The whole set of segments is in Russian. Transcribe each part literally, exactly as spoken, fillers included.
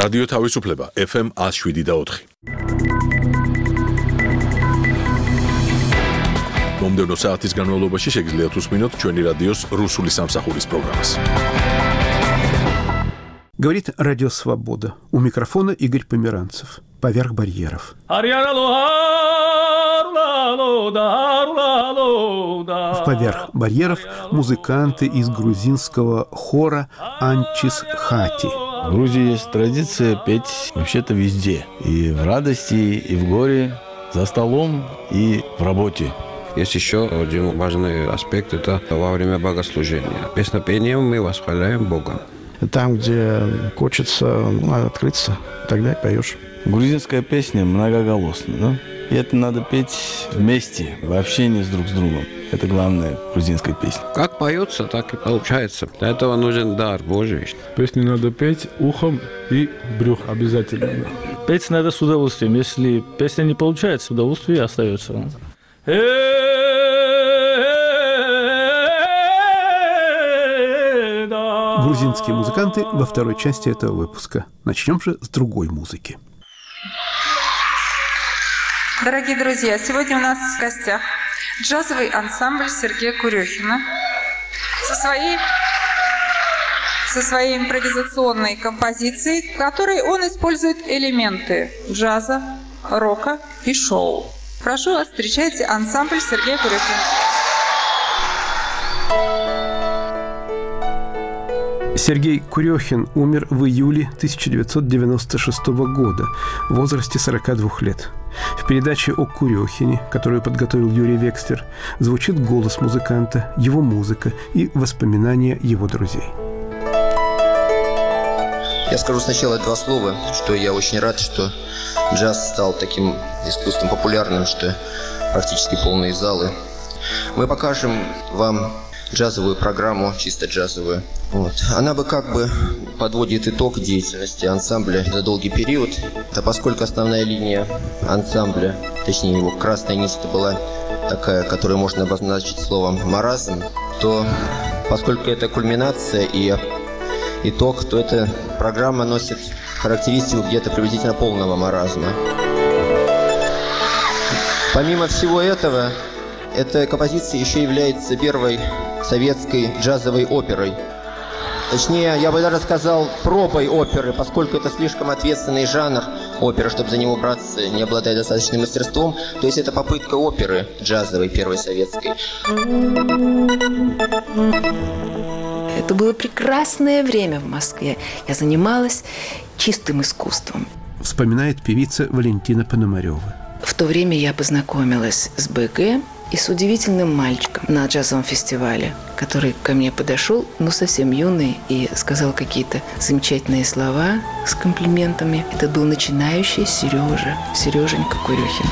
რადიო თავისუფლება ეფ ემ one oh seven და four. მომდევნო საათის განმავლობაში შეგიძლიათ უსმინოთ ჩვენი რადიოს რუსული სამსახურის პროგრამას. Говорит Радио Свобода. У микрофона Игорь Померанцев. Поверх барьеров. В «Поверх барьеров» музыканты из грузинского хора «Анчис Хати». В Грузии есть традиция петь вообще-то везде. И в радости, и в горе, за столом, и в работе. Есть еще один важный аспект – это во время богослужения. Песнопением мы восхваляем Бога. Там, где хочется открыться, тогда и поешь. Грузинская песня многоголосна, да? И это надо петь вместе, в общении с друг с другом. Это главное в грузинской песне. Как поется, так и получается. Для этого нужен дар Божий. Песню надо петь ухом и брюхом обязательно. Петь надо с удовольствием. Если песня не получается, удовольствие остается. Грузинские музыканты во второй части этого выпуска. Начнем же с другой музыки. Дорогие друзья, сегодня у нас в гостях джазовый ансамбль Сергея Курехина со своей, со своей импровизационной композицией, в которой он использует элементы джаза, рока и шоу. Прошу вас, встречайте ансамбль Сергея Курехина. Сергей Курехин умер в июле тысяча девятьсот девяносто шестого года в возрасте сорока двух лет. В передаче о Курехине, которую подготовил Юрий Векслер, звучит голос музыканта, его музыка и воспоминания его друзей. Я скажу сначала два слова, что я очень рад, что джаз стал таким искусством популярным, что практически полные залы. Мы покажем вам джазовую программу, чисто джазовую. Вот. Она бы как бы подводит итог деятельности ансамбля за долгий период. А поскольку основная линия ансамбля, точнее его красная нить, это была такая, которую можно обозначить словом «маразм», то поскольку это кульминация и итог, то эта программа носит характеристику где-то приблизительно полного маразма. Помимо всего этого, эта композиция еще является первой советской джазовой оперой. Точнее, я бы даже сказал, пробой оперы, поскольку это слишком ответственный жанр оперы, чтобы за него браться, не обладая достаточным мастерством. То есть это попытка оперы джазовой, первой советской. Это было прекрасное время в Москве. Я занималась чистым искусством. Вспоминает певица Валентина Пономарева. В то время я познакомилась с БГ и с удивительным мальчиком на джазовом фестивале, который ко мне подошел, ну, совсем юный, и сказал какие-то замечательные слова с комплиментами. Это был начинающий Сережа, Сереженька Курехин.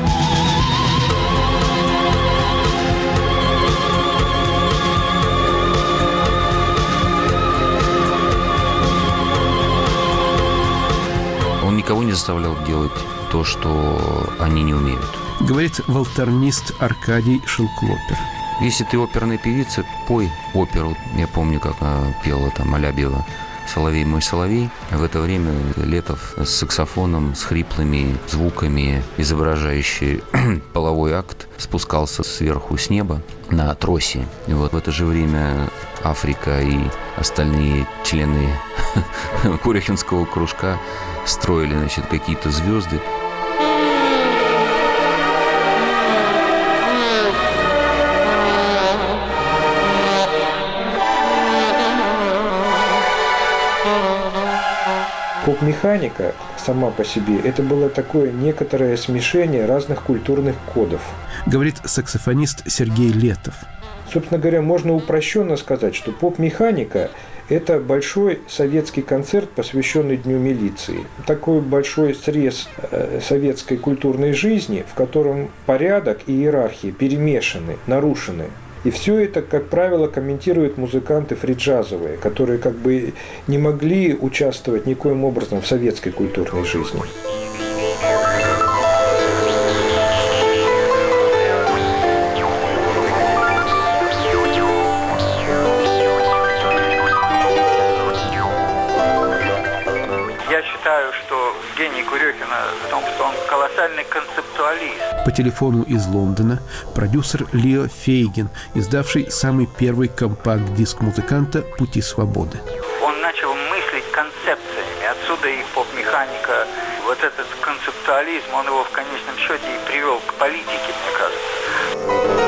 Он никого не заставлял делать то, что они не умеют. Говорит волторнист Аркадий Шелклопер. Если ты оперная певица, пой оперу. Я помню, как она пела там Алябьева «Соловей мой соловей». В это время Летов с саксофоном, с хриплыми звуками, изображающий половой акт, спускался сверху с неба на тросе. И вот в это же время Африка и остальные члены Курехинского кружка строили, значит, какие-то звезды. Поп-механика сама по себе – это было такое некоторое смешение разных культурных кодов. Говорит саксофонист Сергей Летов. Собственно говоря, можно упрощенно сказать, что поп-механика – это большой советский концерт, посвященный Дню милиции. Такой большой срез советской культурной жизни, в котором порядок и иерархия перемешаны, нарушены. И все это, как правило, комментируют музыканты фри-джазовые, которые как бы не могли участвовать никоим образом в советской культурной жизни. По телефону из Лондона продюсер Лео Фейгин, издавший самый первый компакт-диск музыканта «Пути свободы». Он начал мыслить концепциями, отсюда и поп-механика. Вот этот концептуализм, он его в конечном счете и привел к политике, мне кажется.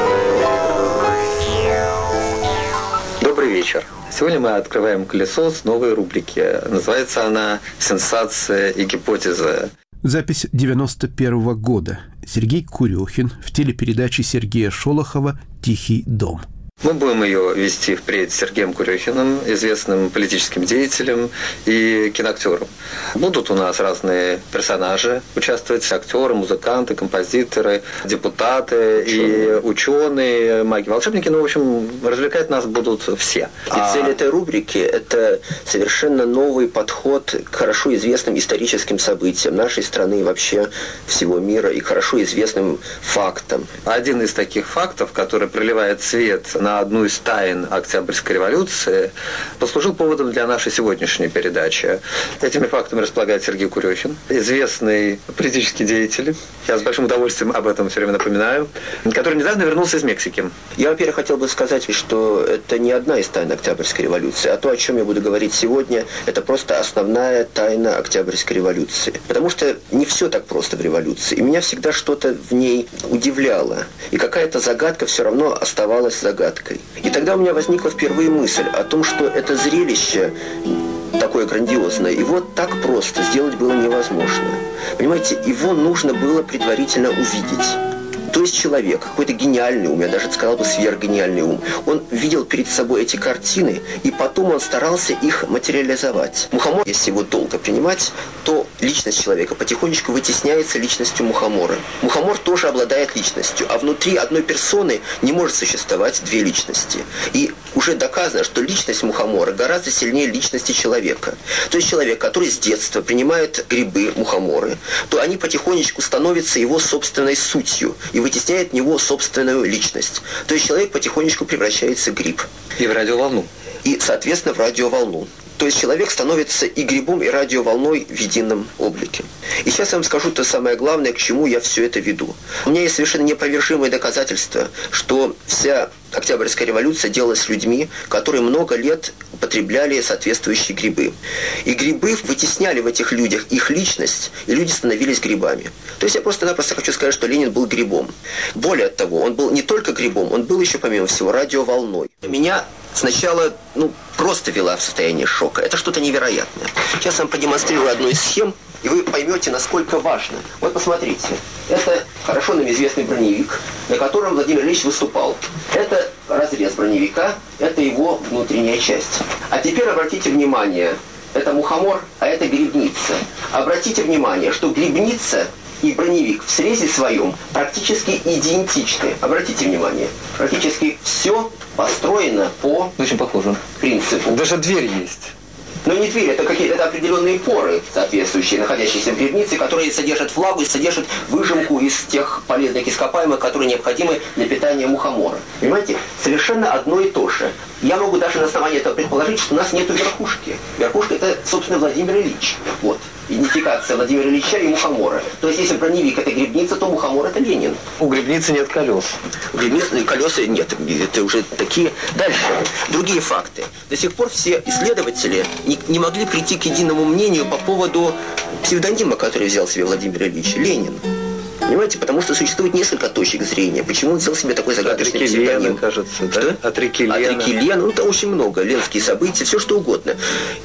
Добрый вечер. Сегодня мы открываем колесо с новой рубрики. Называется она «Сенсация и гипотеза». Запись девяносто первого года. Сергей Курехин в телепередаче Сергея Шолохова «Тихий дом». Мы будем ее вести впредь с Сергеем Курехиным, известным политическим деятелем и киноактером. Будут у нас разные персонажи участвовать: актеры, музыканты, композиторы, депутаты и ученые, маги, волшебники. Ну, в общем, развлекать нас будут все. И а... цель этой рубрики – это совершенно новый подход к хорошо известным историческим событиям нашей страны и вообще всего мира, и хорошо известным фактам. Один из таких фактов, который проливает свет на одну из тайн Октябрьской революции, послужил поводом для нашей сегодняшней передачи. Этими фактами располагает Сергей Курехин, известный политический деятель. Я с большим удовольствием об этом все время напоминаю, который недавно вернулся из Мексики. Я, во-первых, хотел бы сказать, что это не одна из тайн Октябрьской революции, а то, о чем я буду говорить сегодня, это просто основная тайна Октябрьской революции. Потому что не все так просто в революции. И меня всегда что-то в ней удивляло. И какая-то загадка все равно оставалась загадкой. И тогда у меня возникла впервые мысль о том, что это зрелище такое грандиозное, его так просто сделать было невозможно. Понимаете, его нужно было предварительно увидеть. То есть человек, какой-то гениальный ум, я даже сказал бы сверхгениальный ум, он видел перед собой эти картины, и потом он старался их материализовать. Мухомор, если его долго принимать, то личность человека потихонечку вытесняется личностью мухомора. Мухомор тоже обладает личностью, а внутри одной персоны не может существовать две личности. И уже доказано, что личность мухомора гораздо сильнее личности человека. То есть человек, который с детства принимает грибы, мухоморы, то они потихонечку становятся его собственной сутью и вытесняет в него собственную личность. То есть человек потихонечку превращается в гриб. И в радиоволну. И, соответственно, в радиоволну. То есть человек становится и грибом, и радиоволной в едином облике. И сейчас я вам скажу то самое главное, к чему я все это веду. У меня есть совершенно неопровержимое доказательство, что вся Октябрьская революция делалась людьми, которые много лет употребляли соответствующие грибы. И грибы вытесняли в этих людях их личность, и люди становились грибами. То есть я просто-напросто хочу сказать, что Ленин был грибом. Более того, он был не только грибом, он был еще, помимо всего, радиоволной. Меня сначала, ну, просто вела в состояние шока. Это что-то невероятное. Сейчас я вам продемонстрирую одну из схем, и вы поймете, насколько важно. Вот посмотрите. Это хорошо нам известный броневик, на котором Владимир Ильич выступал. Это разрез броневика, это его внутренняя часть. А теперь обратите внимание, это мухомор, а это грибница. Обратите внимание, что грибница и броневик в срезе своем практически идентичны. Обратите внимание, практически все построено по очень похоже принципу. Даже дверь есть. Но не дверь, это какие-то это определенные поры, соответствующие, находящиеся в грибнице, которые содержат влагу и содержат выжимку из тех полезных ископаемых, которые необходимы для питания мухомора. Понимаете? Совершенно одно и то же. Я могу даже на основании этого предположить, что у нас нету верхушки. Верхушка – это, собственно, Владимир Ильич. Вот. Идентификация Владимира Ильича и мухомора. То есть, если броневик – это грибница, то мухомор – это Ленин. У грибницы нет колес. У грибницы колеса нет. Это уже такие... Дальше. Другие факты. До сих пор все исследователи не, не могли прийти к единому мнению по поводу псевдонима, который взял себе Владимир Ильич – Ленин. Понимаете? Потому что существует несколько точек зрения. Почему он взял себе такой загадочный От реки псевдоним? Лена, кажется, что? Да? От реки Лена. От реки Лена. Ну, там очень много. Ленские события, все что угодно.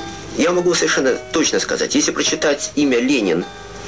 Я могу совершенно точно сказать, если прочитать имя Ленин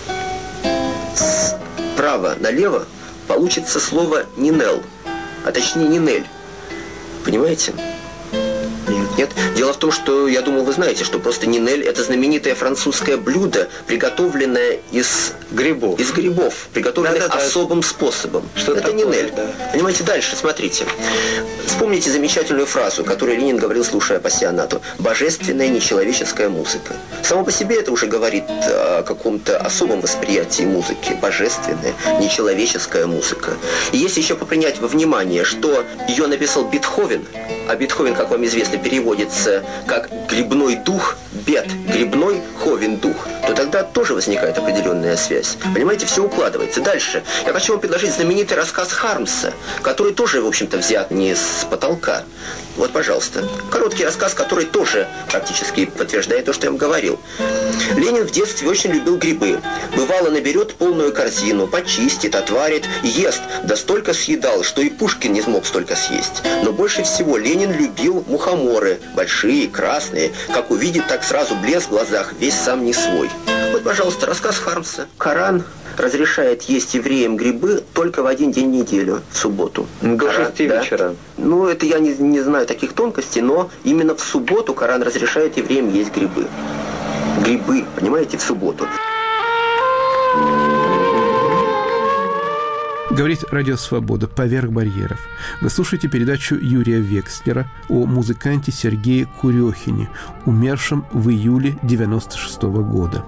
справа налево, получится слово «Нинел», а точнее «Нинель». Понимаете? Нет? Дело в том, что, я думаю, вы знаете, что просто нинель – это знаменитое французское блюдо, приготовленное из грибов, из грибов приготовленное да, да, особым да. способом. Что это такое, нинель. Да. Понимаете, дальше, смотрите. Вспомните замечательную фразу, которую Ленин говорил, слушая пассионату. «Божественная нечеловеческая музыка». Само по себе это уже говорит о каком-то особом восприятии музыки. Божественная нечеловеческая музыка. И если еще попринять во внимание, что ее написал Бетховен, а Бетховен, как вам известно, переводится как «грибной дух», «бет», «грибной», «ховен» дух. то тогда тоже возникает определенная связь. Понимаете, все укладывается. Дальше. Я хочу вам предложить знаменитый рассказ Хармса, который тоже, в общем-то, взят не с потолка. Вот, пожалуйста. Короткий рассказ, который тоже практически подтверждает то, что я вам говорил. Ленин в детстве очень любил грибы. Бывало, наберет полную корзину, почистит, отварит, ест, да столько съедал, что и Пушкин не смог столько съесть. Но больше всего Ленин любил мухоморы, большие, красные. Как увидит, так сразу блеск в глазах, весь сам не свой. Вот, пожалуйста, рассказ Хармса. Коран разрешает есть евреям грибы только в один день в неделю, в субботу. До Коран, шести да? вечера. Ну, это я не, не знаю таких тонкостей, но именно в субботу Коран разрешает евреям есть грибы. Грибы, понимаете, в субботу. Говорит Радио Свобода «Поверх барьеров». Вы слушаете передачу Юрия Векслера о музыканте Сергее Курехине, умершем в июле девяносто шестого года.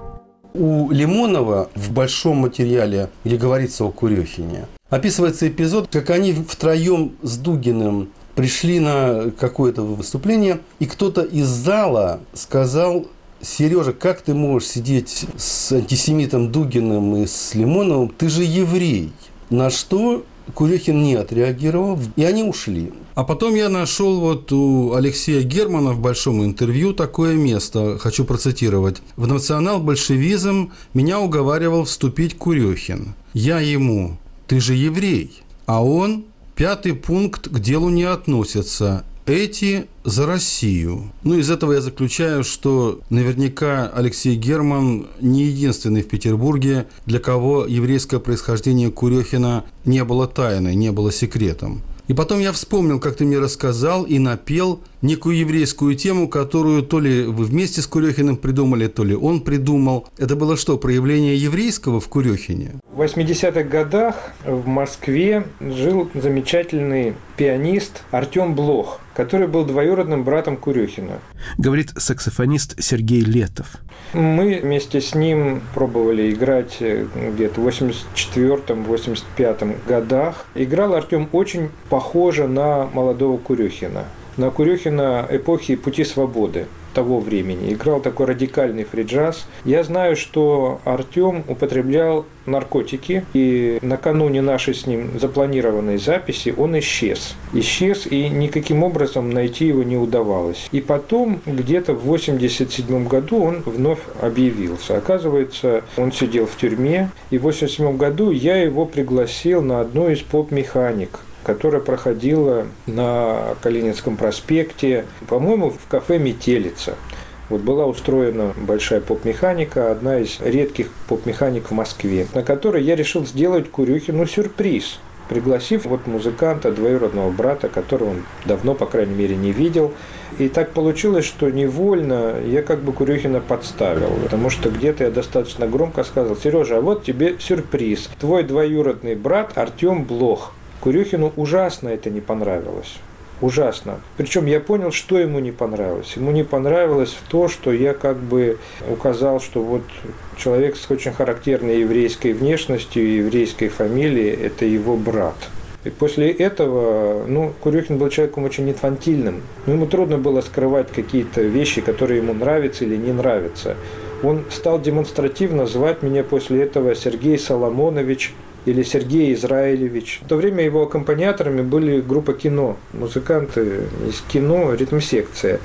У Лимонова в большом материале, где говорится о Курехине, описывается эпизод, как они втроем с Дугиным пришли на какое-то выступление, и кто-то из зала сказал: «Сережа, как ты можешь сидеть с антисемитом Дугиным и с Лимоновым? Ты же еврей». На что Курехин не отреагировал, и они ушли. А потом я нашел вот у Алексея Германа в большом интервью такое место, хочу процитировать. «В национал-большевизм меня уговаривал вступить Курехин. Я ему: ты же еврей». А он: пятый пункт к делу не относится. Эти за Россию. Ну, из этого я заключаю, что наверняка Алексей Герман не единственный в Петербурге, для кого еврейское происхождение Курехина не было тайной, не было секретом. И потом я вспомнил, как ты мне рассказал и напел некую еврейскую тему, которую то ли вы вместе с Курехиным придумали, то ли он придумал. Это было что, проявление еврейского в Курехине? В восьмидесятых годах в Москве жил замечательный пианист Артем Блох, который был двоюродным братом Курехина. Говорит саксофонист Сергей Летов. Мы вместе с ним пробовали играть где-то в восемьдесят четвёртом — восемьдесят пятом годах. Играл Артем очень похоже на молодого Курехина. На Курехина эпохи «Пути свободы» того времени. Играл такой радикальный фри-джаз. Я знаю, что Артем употреблял наркотики, и накануне нашей с ним запланированной записи он исчез. Исчез, и никаким образом найти его не удавалось. И потом, где-то в восемьдесят седьмом году он вновь объявился. Оказывается, он сидел в тюрьме, и в восемьдесят седьмом году я его пригласил на одну из поп-механик, которая проходила на Калининском проспекте, по-моему, в кафе «Метелица». Вот была устроена большая поп-механика, одна из редких поп-механик в Москве, на которой я решил сделать Курехину сюрприз, пригласив вот музыканта, двоюродного брата, которого он давно, по крайней мере, не видел. И так получилось, что невольно я как бы Курехина подставил, потому что где-то я достаточно громко сказал: «Сережа, а вот тебе сюрприз. Твой двоюродный брат Артем Блох». Курехину ужасно это не понравилось. Ужасно. Причем я понял, что ему не понравилось. Ему не понравилось то, что я как бы указал, что вот человек с очень характерной еврейской внешностью и еврейской фамилией – это его брат. И после этого, ну, Курехин был человеком очень инфантильным. Но ему трудно было скрывать какие-то вещи, которые ему нравятся или не нравятся. Он стал демонстративно звать меня после этого Сергей Соломонович или Сергей Израилевич. В то время его аккомпаниаторами были группа «Кино», музыканты из «Кино», ритм-секция.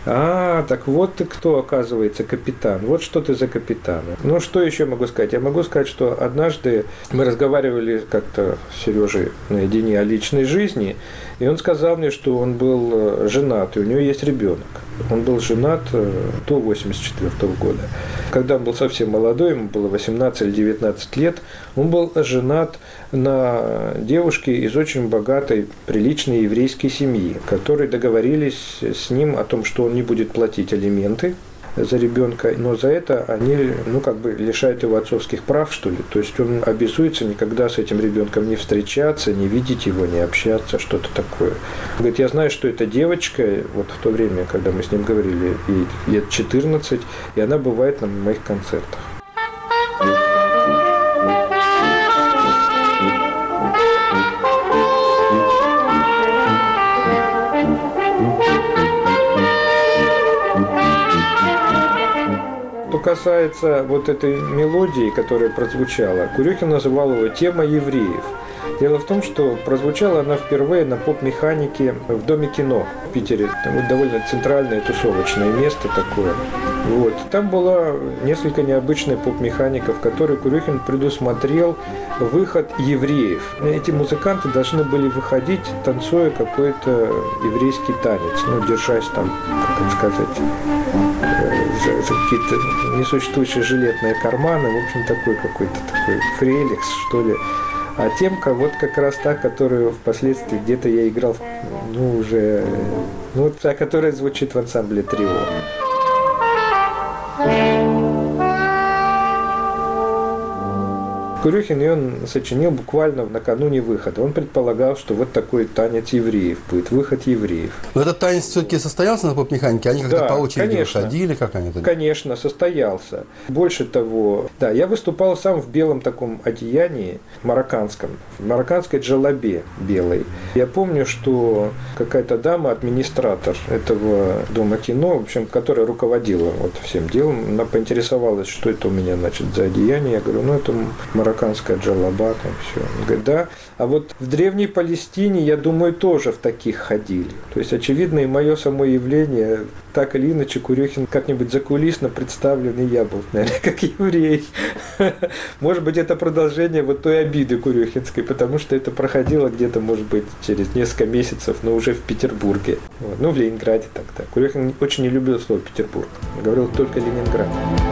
А, так вот ты кто, оказывается, капитан. Вот что ты за капитан. Ну, что еще могу сказать? Я могу сказать, что однажды мы разговаривали как-то с Сережей наедине о личной жизни, и он сказал мне, что он был женат, и у него есть ребенок. Он был женат до восемьдесят четвёртого года. Когда он был совсем молодой, ему было восемнадцать или девятнадцать лет, он был женат на девушке из очень богатой, приличной еврейской семьи, которые договорились с ним о том, что он не будет платить алименты за ребенка, но за это они, ну, как бы лишают его отцовских прав, что ли. То есть он обязуется никогда с этим ребенком не встречаться, не видеть его, не общаться, что-то такое. Он говорит: я знаю, что эта девочка, вот в то время, когда мы с ним говорили, ей лет четырнадцать, и она бывает на моих концертах. касается вот этой мелодии, которая прозвучала, Курехин называл его «Тема евреев». Дело в том, что прозвучала она впервые на поп-механике в Доме кино в Питере. Там вот довольно центральное тусовочное место такое. Вот. Там была несколько необычная поп-механика, в которой Курехин предусмотрел выход евреев. Эти музыканты должны были выходить, танцуя какой-то еврейский танец, ну, держась там, как сказать, за, за какие-то несуществующие жилетные карманы. В общем, такой какой-то такой фреликс, что ли. А темка вот как раз та, которую впоследствии где-то я играл, ну, уже, ну, вот та, которая звучит в ансамбле «Трио». Курехин ее сочинил буквально накануне выхода. Он предполагал, что вот такой танец евреев будет, выход евреев. Но этот танец все-таки состоялся на поп-механике? Они как-то да, по очереди конечно. выходили? Как они это... Конечно, состоялся. Больше того, да, я выступал сам в белом таком одеянии, марокканском, в марокканской джалабе белой. Я помню, что какая-то дама, администратор этого дома кино, в общем, которая руководила вот всем делом, она поинтересовалась, что это у меня, значит, за одеяние. Я говорю, ну, это марокканская джалаба, там все. Он говорит, да. А вот в Древней Палестине, я думаю, тоже в таких ходили. То есть, очевидно, и мое само явление, так или иначе, Курехин как-нибудь закулисно представленный я был, наверное, как еврей. Может быть, это продолжение вот той обиды курехинской, потому что это проходило где-то, может быть, через несколько месяцев, но уже в Петербурге. Вот. Ну, в Ленинграде тогда. Курехин очень не любил слово «Петербург». Говорил только «Ленинград».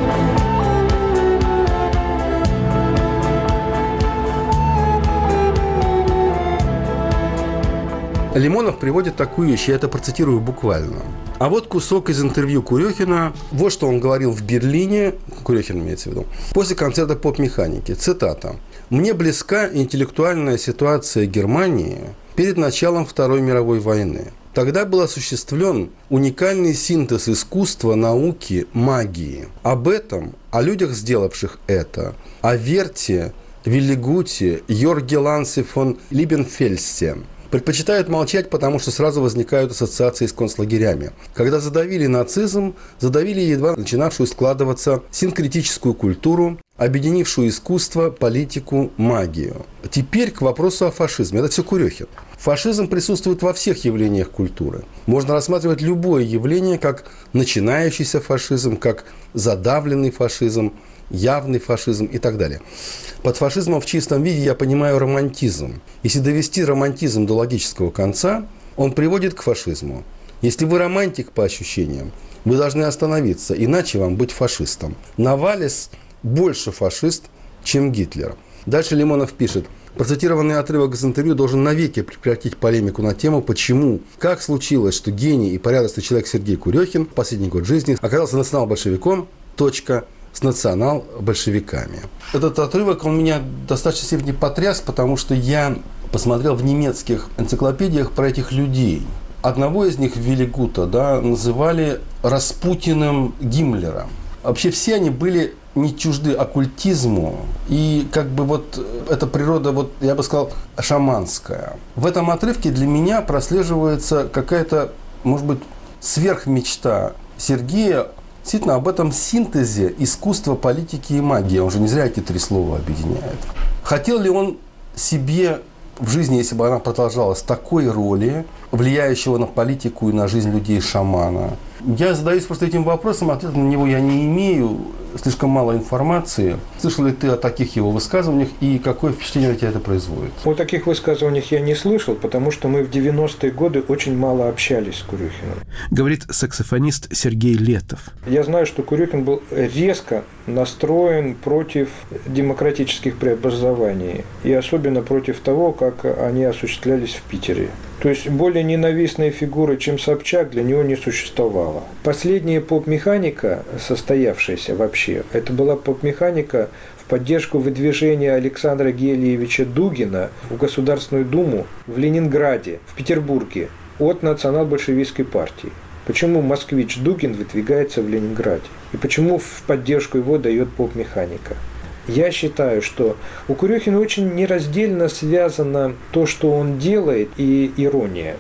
Лимонов приводит такую вещь, я это процитирую буквально. А вот кусок из интервью Курехина. Вот что он говорил в Берлине, Курехин имеется в виду, после концерта поп-механики. Цитата. «Мне близка интеллектуальная ситуация Германии перед началом Второй мировой войны. Тогда был осуществлен уникальный синтез искусства, науки, магии. Об этом, о людях, сделавших это, о Верте, Виллигуте, Йорге Лансе фон Либенфельсе. Предпочитают молчать, потому что сразу возникают ассоциации с концлагерями. Когда задавили нацизм, задавили едва начинавшую складываться синкретическую культуру, объединившую искусство, политику, магию. Теперь к вопросу о фашизме. Это все Курехин. Фашизм присутствует во всех явлениях культуры. Можно рассматривать любое явление как начинающийся фашизм, как задавленный фашизм, явный фашизм и так далее. Под фашизмом в чистом виде я понимаю романтизм. Если довести романтизм до логического конца, он приводит к фашизму. Если вы романтик по ощущениям, вы должны остановиться, иначе вам быть фашистом. Навалис больше фашист, чем Гитлер. Дальше Лимонов пишет. Процитированный отрывок из интервью должен навеки прекратить полемику на тему, почему, как случилось, что гений и порядочный человек Сергей Курехин в последний год жизни оказался национал-большевиком, точка, с национал-большевиками. Этот отрывок, он меня в достаточной степени потряс, потому что я посмотрел в немецких энциклопедиях про этих людей. Одного из них, Виллигута, да, называли Распутиным Гиммлера. Вообще все они были не чужды оккультизму, и как бы вот эта природа, вот я бы сказал, шаманская. В этом отрывке для меня прослеживается какая-то, может быть, сверхмечта Сергея действительно об этом синтезе искусства, политики и магии. Он же не зря эти три слова объединяет. Хотел ли он себе в жизни, если бы она продолжалась, такой роли, влияющего на политику и на жизнь людей шамана? Я задаюсь просто этим вопросом, ответа на него я не имею, слишком мало информации. Слышал ли ты о таких его высказываниях и какое впечатление на тебя это производит? О таких высказываниях я не слышал, потому что мы в девяностые годы очень мало общались с Курехиным. Говорит саксофонист Сергей Летов. Я знаю, что Курехин был резко настроен против демократических преобразований и особенно против того, как они осуществлялись в Питере. То есть более ненавистной фигуры, чем Собчак, для него не существовало. Последняя поп-механика, состоявшаяся вообще, это была поп-механика в поддержку выдвижения Александра Гелиевича Дугина в Государственную Думу в Ленинграде, в Петербурге от национал-большевистской партии. Почему москвич Дугин выдвигается в Ленинграде? И почему в поддержку его дает поп-механика? Я считаю, что у Курехина очень нераздельно связано то, что он делает, и ирония.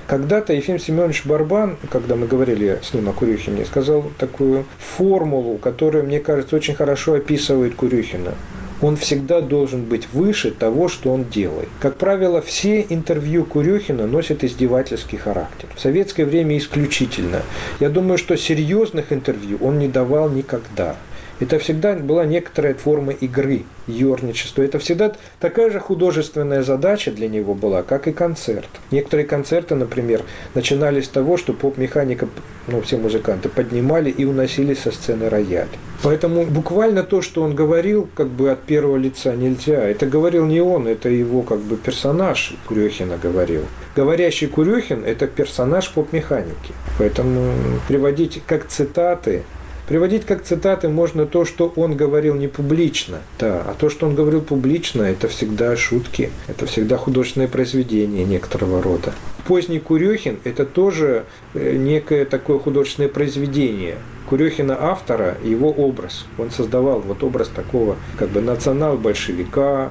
Когда-то Ефим Семенович Барбан, когда мы говорили с ним о Курехине, сказал такую формулу, которая, мне кажется, очень хорошо описывает Курехина. Он всегда должен быть выше того, что он делает. Как правило, все интервью Курехина носят издевательский характер. В советское время исключительно. Я думаю, что серьезных интервью он не давал никогда. Это всегда была некоторая форма игры, ёрничества. Это всегда такая же художественная задача для него была, как и концерт. Некоторые концерты, например, начинались с того, что поп-механика, ну, все музыканты поднимали и уносили со сцены рояль. Поэтому буквально то, что он говорил, как бы от первого лица нельзя. Это говорил не он, это его как бы персонаж Курехина говорил. Говорящий Курехин – это персонаж поп-механики. Поэтому приводить как цитаты Приводить как цитаты можно то, что он говорил не публично, да, а то, что он говорил публично, это всегда шутки, это всегда художественное произведение некоторого рода. Поздний Курехин – это тоже некое такое художественное произведение. Курехина автора, его образ. Он создавал вот образ такого как бы национал-большевика,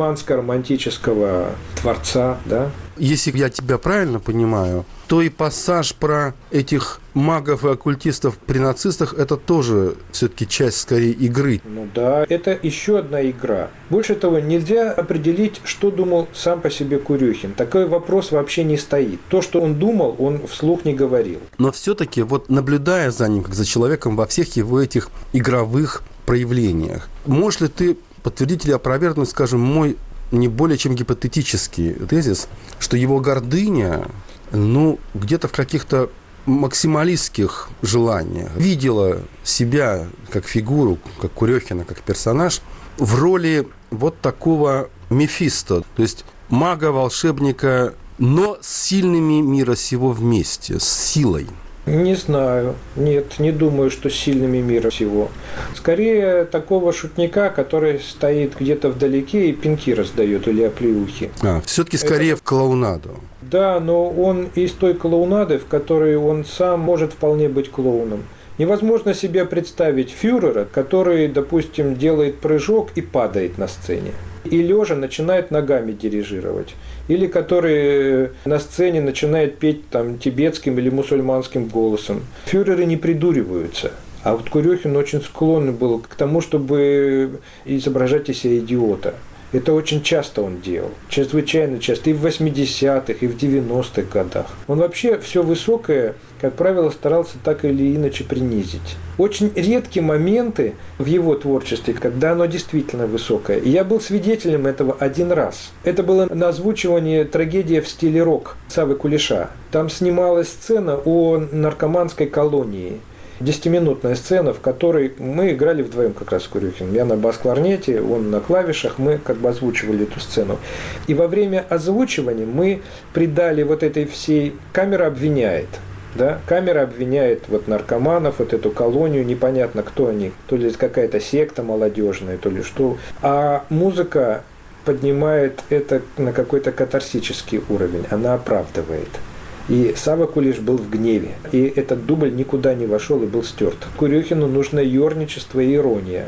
германско-романтического творца, да. Если я тебя правильно понимаю, то и пассаж про этих магов и оккультистов при нацистах – это тоже все-таки часть, скорее, игры. Ну да, это еще одна игра. Больше того, нельзя определить, что думал сам по себе Курехин. Такой вопрос вообще не стоит. То, что он думал, он вслух не говорил. Но все-таки, вот наблюдая за ним, как за человеком во всех его этих игровых проявлениях, можешь ли ты подтвердить или опровергнуть, скажем, мой не более чем гипотетический тезис, что его гордыня, ну, где-то в каких-то максималистских желаниях видела себя как фигуру, как Курехина, как персонаж, в роли вот такого Мефисто, то есть мага, волшебника, но с сильными мира сего вместе, с силой. Не знаю. Нет, не думаю, что сильными мира всего. Скорее, такого шутника, который стоит где-то вдалеке и пинки раздает или оплеухи. А, все-таки скорее Это... в клоунаду. Да, но он из той клоунады, в которой он сам может вполне быть клоуном. Невозможно себе представить фюрера, который, допустим, делает прыжок и падает на сцене. И лежа начинает ногами дирижировать. Или который на сцене начинает петь там тибетским или мусульманским голосом. Фюреры не придуриваются. А вот Курехин очень склонен был к тому, чтобы изображать из себя идиота. Это очень часто он делал, чрезвычайно часто, и в восьмидесятых, и в девяностых годах. Он вообще все высокое, как правило, старался так или иначе принизить. Очень редкие моменты в его творчестве, когда оно действительно высокое. И я был свидетелем этого один раз. Это было на озвучивании «Трагедия в стиле рок» Саввы Кулеша. Там снималась сцена о наркоманской колонии. Десятиминутная сцена, в которой мы играли вдвоем как раз с Курехиным. Я на бас-кларнете, он на клавишах, мы как бы озвучивали эту сцену. И во время озвучивания мы придали вот этой всей... Камера обвиняет. Да? Камера обвиняет вот наркоманов, вот эту колонию, непонятно, кто они. То ли какая-то секта молодежная, то ли что. А музыка поднимает это на какой-то катарсический уровень. Она оправдывает. И Савва Кулеш был в гневе. И этот дубль никуда не вошел и был стерт. Курехину нужно ёрничество и ирония.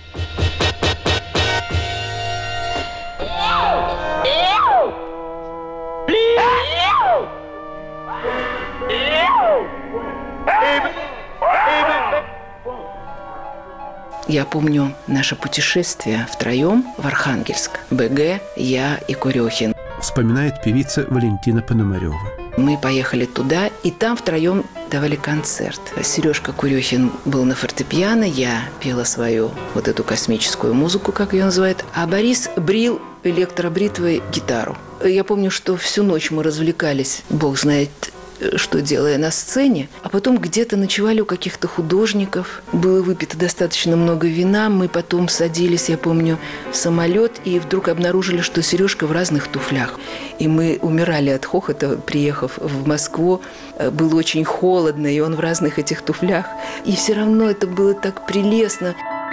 Я помню наше путешествие втроем в Архангельск. БГ, я и Курехин. Вспоминает певица Валентина Пономарева. Мы поехали туда, и там втроем давали концерт. Сережка Курехин был на фортепиано, я пела свою вот эту космическую музыку, как ее называют, а Борис брил электробритвой гитару. Я помню, что всю ночь мы развлекались, бог знает, что делая на сцене, а потом где-то ночевали у каких-то художников. Было выпито достаточно много вина, мы потом садились, я помню, в самолет и вдруг обнаружили, что Сережка в разных туфлях. И мы умирали от хохота, приехав в Москву. Было очень холодно, и он в разных этих туфлях. И все равно это было так прелестно.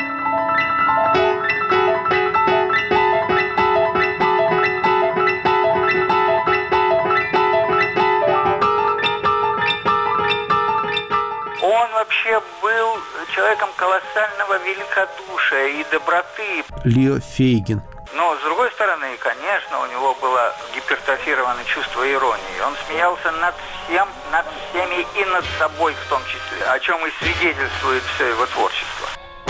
Вообще был человеком колоссального великодушия и доброты. Лео Фейгин, Но, с другой стороны, конечно, у него было гипертрофировано чувство иронии. Он смеялся над всем, над всеми и над собой в том числе, о чем и свидетельствует все его творчество.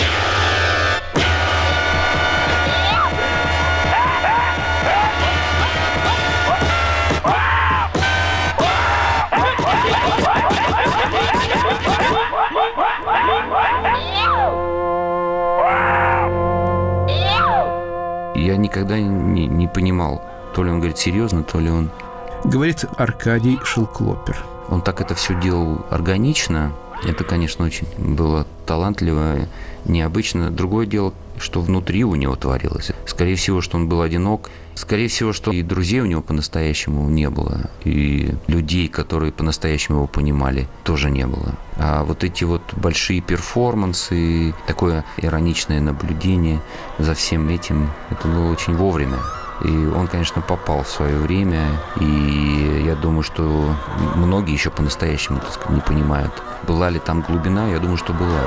Я никогда не, не понимал, то ли он говорит серьезно, то ли он... Говорит Аркадий Шелклопер. Он так это все делал органично. Это, конечно, очень было талантливо, необычно. Другое дело, что внутри у него творилось. Скорее всего, что он был одинок. Скорее всего, что и друзей у него по-настоящему не было. И людей, которые по-настоящему его понимали, тоже не было. А вот эти вот большие перформансы, такое ироничное наблюдение за всем этим, это было очень вовремя. И он, конечно, попал в свое время, и я думаю, что многие еще по-настоящему, так сказать, не понимают, была ли там глубина. Я думаю, что была.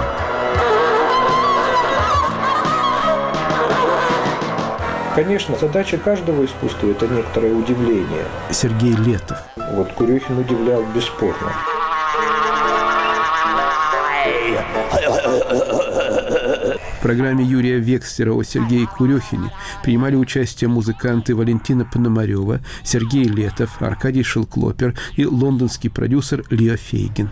Конечно, задача каждого искусства – это некоторое удивление. Сергей Летов. Вот Курехин удивлял бесспорно. В программе Юрия Векслера о Сергее Курехине принимали участие музыканты Валентина Пономарева, Сергей Летов, Аркадий Шелклопер и лондонский продюсер Лео Фейгин.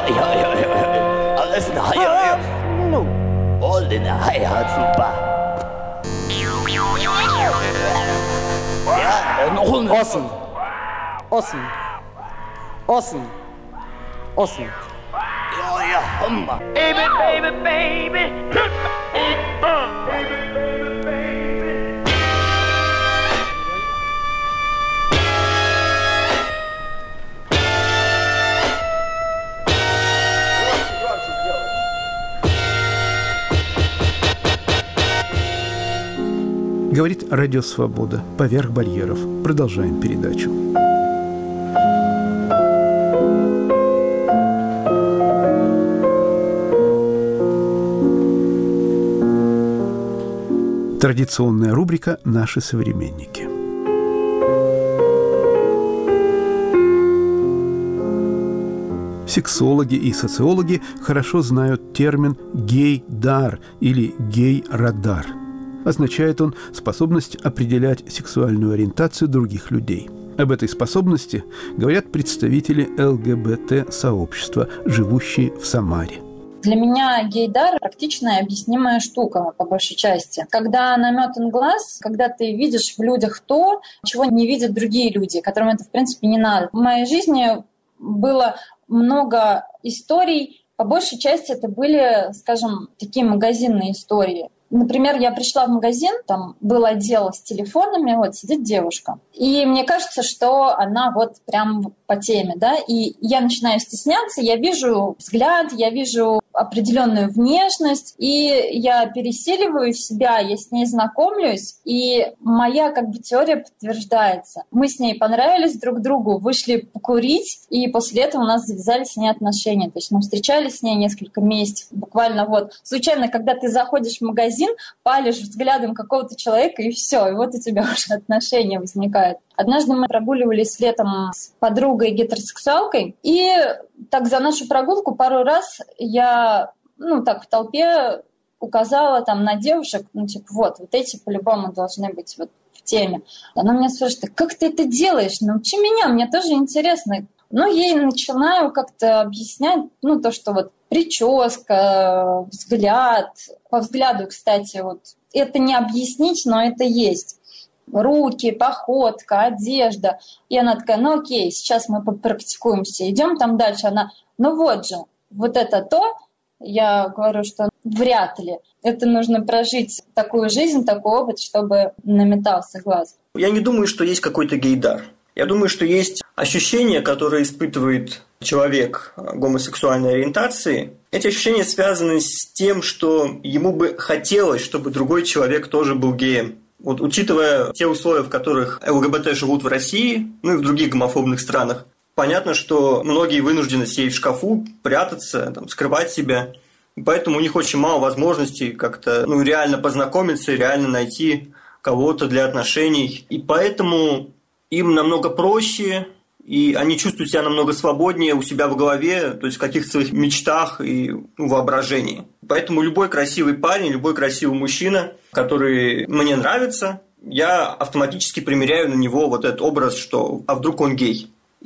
Awesome. Awesome. Awesome. Awesome. Baby, baby, baby. Говорит Радио Свобода. Поверх барьеров. Продолжаем передачу. Традиционная рубрика «Наши современники». Сексологи и социологи хорошо знают термин «гей-дар» или «гей-радар». Означает он способность определять сексуальную ориентацию других людей. Об этой способности говорят представители эл гэ бэ тэ-сообщества, живущие в Самаре. Для меня гейдар – практичная объяснимая штука, по большей части. Когда наметан глаз, когда ты видишь в людях то, чего не видят другие люди, которым это, в принципе, не надо. В моей жизни было много историй. По большей части это были, скажем, такие магазинные истории. Например, я пришла в магазин, там был отдел с телефонами, вот сидит девушка. И мне кажется, что она вот прям по теме, да, и я начинаю стесняться, я вижу взгляд, я вижу определенную внешность, и я пересиливаю себя, я с ней знакомлюсь, и моя как бы теория подтверждается. Мы с ней понравились друг другу, вышли покурить, и после этого у нас завязались с ней отношения. То есть мы встречались с ней несколько месяцев, буквально вот. Случайно, когда ты заходишь в магазин, палишь взглядом какого-то человека, и все, и вот у тебя уже отношения возникают. Однажды мы прогуливались летом с подругой-гетеросексуалкой, и так за нашу прогулку пару раз я, ну так, в толпе указала там на девушек, ну типа вот, вот эти по-любому должны быть вот в теме. Она меня спрашивает: как ты это делаешь? Научи меня, мне тоже интересно. Ну, ей начинаю как-то объяснять, ну, то, что вот прическа, взгляд. По взгляду, кстати, вот это не объяснить, но это есть. Руки, походка, одежда. И она такая: ну окей, сейчас мы попрактикуемся, идем там дальше. Она: ну вот же, вот это то. Я говорю, что вряд ли. Это нужно прожить такую жизнь, такой опыт, чтобы наметался глаз. Я не думаю, что есть какой-то гейдар. Я думаю, что есть ощущения, которые испытывает человек гомосексуальной ориентации. Эти ощущения связаны с тем, что ему бы хотелось, чтобы другой человек тоже был геем. Вот, учитывая те условия, в которых эл гэ бэ тэ живут в России, ну и в других гомофобных странах, понятно, что многие вынуждены сидеть в шкафу, прятаться, там, скрывать себя. Поэтому у них очень мало возможностей как-то ну, реально познакомиться, реально найти кого-то для отношений. И поэтому им намного проще, и они чувствуют себя намного свободнее у себя в голове, то есть в каких-то своих мечтах и воображении. Поэтому любой красивый парень, любой красивый мужчина, который мне нравится, я автоматически примеряю на него вот этот образ, что «а вдруг он гей?».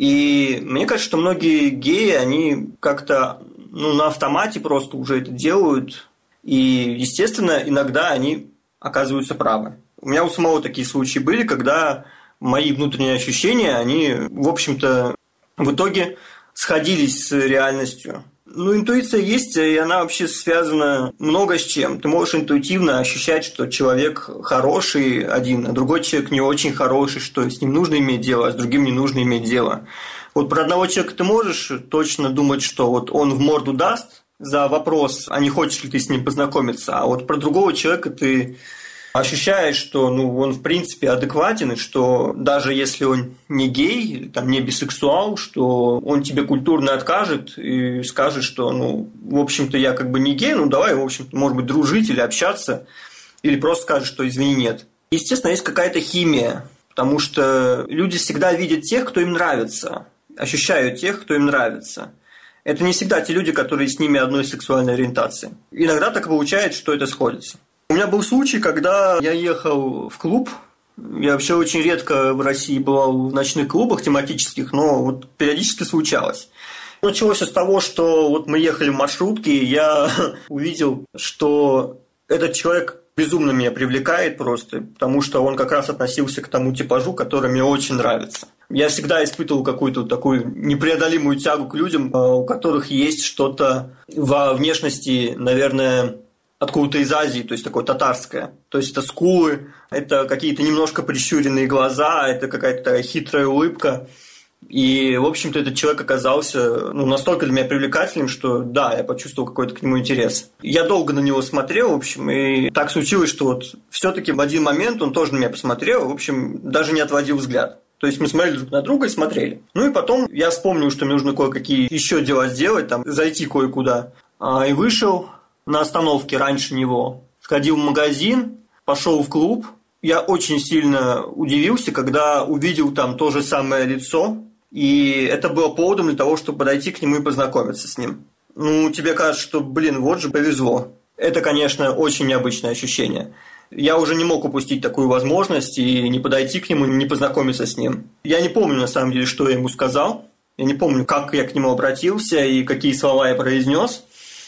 И мне кажется, что многие геи, они как-то ну, на автомате просто уже это делают, и, естественно, иногда они оказываются правы. У меня у самого такие случаи были, когда мои внутренние ощущения, они, в общем-то, в итоге сходились с реальностью. Ну, интуиция есть, и она вообще связана много с чем. Ты можешь интуитивно ощущать, что человек хороший один, а другой человек не очень хороший, что с ним нужно иметь дело, а с другим не нужно иметь дело. Вот про одного человека ты можешь точно думать, что вот он в морду даст за вопрос, а не хочешь ли ты с ним познакомиться, а вот про другого человека ты ощущаешь, что ну, он в принципе адекватен, и что даже если он не гей, или, там, не бисексуал, что он тебе культурно откажет и скажет, что ну, в общем-то я как бы не гей, ну давай, в общем-то, может быть, дружить или общаться, или просто скажет, что извини, нет. Естественно, есть какая-то химия, потому что люди всегда видят тех, кто им нравится, ощущают тех, кто им нравится. Это не всегда те люди, которые с ними одной сексуальной ориентации. Иногда так получается, что это сходится. У меня был случай, когда я ехал в клуб. Я вообще очень редко в России бывал в ночных клубах тематических, но вот периодически случалось. Началось с того, что вот мы ехали в маршрутке, и я увидел, что этот человек безумно меня привлекает просто, потому что он как раз относился к тому типажу, который мне очень нравится. Я всегда испытывал какую-то такую непреодолимую тягу к людям, у которых есть что-то во внешности, наверное, откуда-то из Азии, то есть такое татарское. То есть это скулы, это какие-то немножко прищуренные глаза, это какая-то такая хитрая улыбка. И, в общем-то, этот человек оказался ну, настолько для меня привлекательным, что да, я почувствовал какой-то к нему интерес. Я долго на него смотрел, в общем, и так случилось, что вот все-таки в один момент он тоже на меня посмотрел, в общем, даже не отводил взгляд. То есть мы смотрели друг на друга и смотрели. Ну и потом я вспомнил, что мне нужно кое-какие еще дела сделать, там, зайти кое-куда. И вышел на остановке раньше него, сходил в магазин, пошел в клуб. Я очень сильно удивился, когда увидел там то же самое лицо, и это было поводом для того, чтобы подойти к нему и познакомиться с ним. Ну, тебе кажется, что, блин, вот же повезло. Это, конечно, очень необычное ощущение. Я уже не мог упустить такую возможность и не подойти к нему, не познакомиться с ним. Я не помню, на самом деле, что я ему сказал. Я не помню, как я к нему обратился и какие слова я произнес.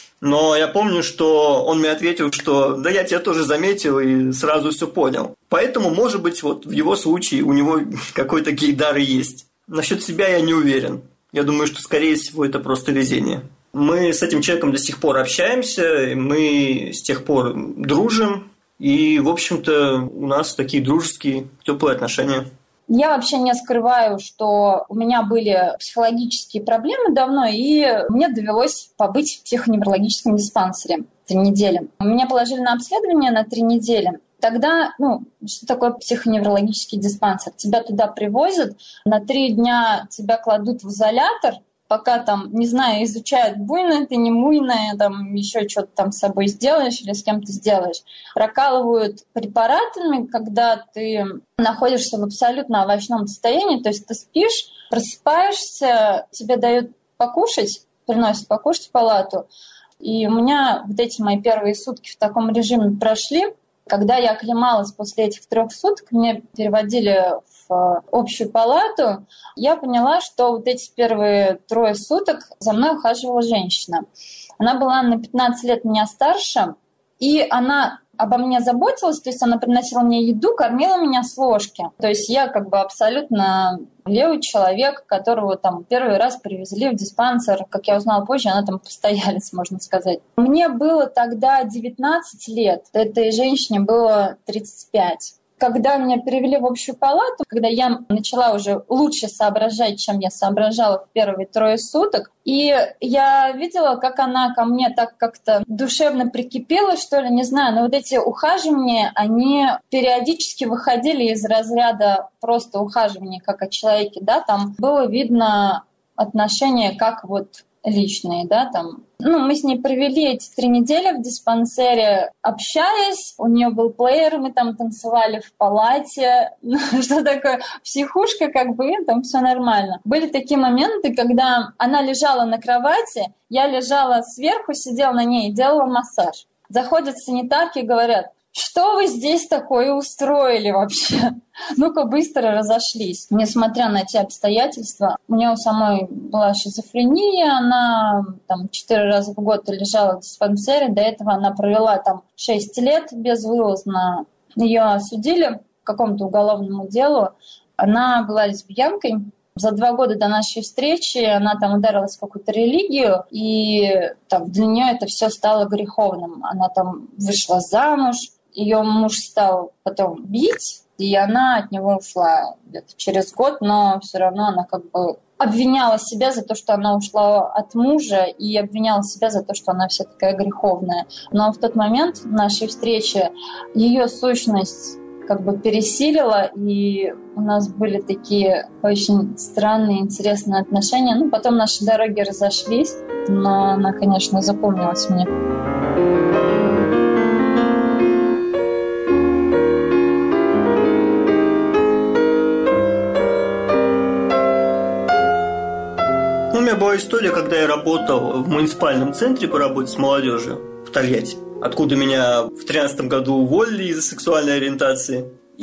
Но я помню, что он мне ответил, что да я тебя тоже заметил и сразу все понял. Поэтому, может быть, вот в его случае у него какой-то гейдар и есть. Насчет себя я не уверен. Я думаю, что, скорее всего, это просто везение. Мы с этим человеком до сих пор общаемся, мы с тех пор дружим. И, в общем-то, у нас такие дружеские, теплые отношения. Я вообще не скрываю, что у меня были психологические проблемы давно, и мне довелось побыть в психоневрологическом диспансере три недели. Меня положили на обследование на три недели. Тогда, ну, что такое психоневрологический диспансер? Тебя туда привозят, на три дня тебя кладут в изолятор, пока там, не знаю, изучают, буйное ты, не буйное, там еще что-то там с собой сделаешь или с кем-то сделаешь. Прокалывают препаратами, когда ты находишься в абсолютно овощном состоянии, то есть ты спишь, просыпаешься, тебе дают покушать, приносят покушать в палату. И у меня вот эти мои первые сутки в таком режиме прошли. Когда я оклемалась после этих трех суток, меня переводили в общую палату, я поняла, что вот эти первые трое суток за мной ухаживала женщина. Она была на пятнадцать лет меня старше, и она обо мне заботилась, то есть она приносила мне еду, кормила меня с ложки. То есть я как бы абсолютно левый человек, которого там первый раз привезли в диспансер. Как я узнала позже, она там постоялец, можно сказать. Мне было тогда девятнадцать лет, этой женщине было тридцать пять. Когда меня перевели в общую палату, когда я начала уже лучше соображать, чем я соображала в первые трое суток, и я видела, как она ко мне так как-то душевно прикипела, что ли, не знаю, но вот эти ухаживания, они периодически выходили из разряда просто ухаживания как о человеке, да, там было видно отношение как вот личные, да, там. Ну, мы с ней провели эти три недели в диспансере, общаясь. У нее был плеер, мы там танцевали в палате. Что такое? Психушка, как бы, там все нормально. Были такие моменты, когда она лежала на кровати, я лежала сверху, сидела на ней и делала массаж. Заходят санитарки и говорят: что вы здесь такое устроили вообще? Ну-ка, быстро разошлись. Несмотря на те обстоятельства, у нее у самой была шизофрения, она там четыре раза в год лежала в диспансере, до этого она провела там шесть лет безвылазно. Ее осудили к какому-то уголовному делу. Она была лесбиянкой. За два года до нашей встречи она там ударилась в какую-то религию, и там, для нее это все стало греховным. Она там вышла замуж, ее муж стал потом бить, и она от него ушла где-то через год, но все равно она как бы обвиняла себя за то, что она ушла от мужа, и обвиняла себя за то, что она вся такая греховная. Но в тот момент нашей встречи ее сущность как бы пересилила, и у нас были такие очень странные, интересные отношения. Ну, потом наши дороги разошлись, но она, конечно, запомнилась мне. У меня была история, когда я работал в муниципальном центре по работе с молодежью в Тольятти, откуда меня в тринадцатом году уволили из-за сексуальной ориентации.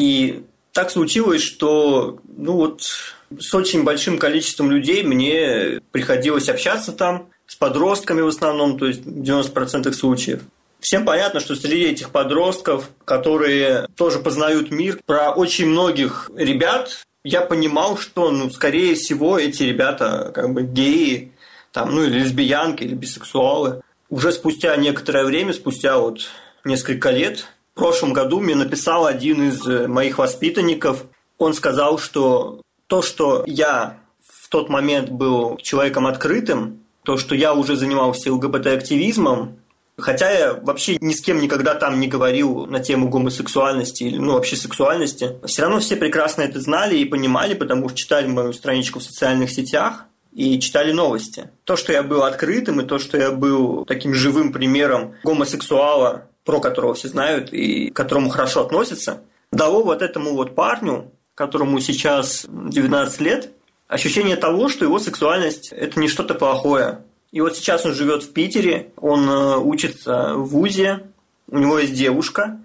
И так случилось, что ну вот, с очень большим количеством людей мне приходилось общаться там, с подростками в основном, то есть в девяноста процентах случаев. Всем понятно, что среди этих подростков, которые тоже познают мир, про очень многих ребят я понимал, что, ну, скорее всего, эти ребята как бы геи, там, ну, или лесбиянки, или бисексуалы. Уже спустя некоторое время, спустя вот несколько лет, в прошлом году мне написал один из моих воспитанников. Он сказал, что то, что я в тот момент был человеком открытым, то, что я уже занимался ЛГБТ-активизмом, хотя я вообще ни с кем никогда там не говорил на тему гомосексуальности или ну, вообще сексуальности, все равно все прекрасно это знали и понимали, потому что читали мою страничку в социальных сетях и читали новости. То, что я был открытым, и то, что я был таким живым примером гомосексуала, про которого все знают и к которому хорошо относятся, дало вот этому вот парню, которому сейчас девятнадцать лет, ощущение того, что его сексуальность – это не что-то плохое. И вот сейчас он живет в Питере, он учится в вузе, у него есть девушка,